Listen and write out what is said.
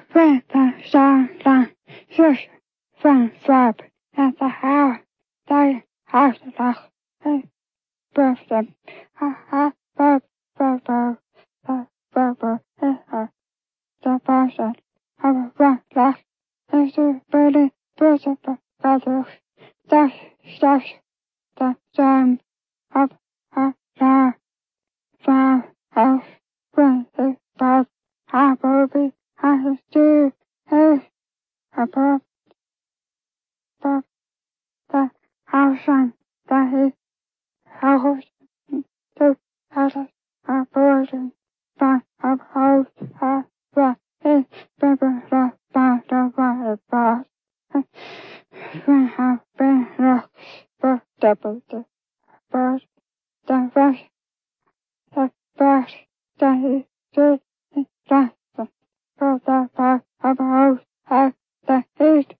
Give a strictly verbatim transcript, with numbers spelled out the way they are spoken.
when the sunlight shoots from flap at the house, they have to look and birth them. Ha ha, bub, bub, bub, bub, bub, bub, the person of a black luck is the really beautiful brothers. That's just the same of a star. Far off when the bird happily has to his above the the ocean that he holds to us a portion by of hold a the his paper the by the water bar. We have been lost for double the bird, the rush, the bird that he did in Jackson for the part of hold at the heat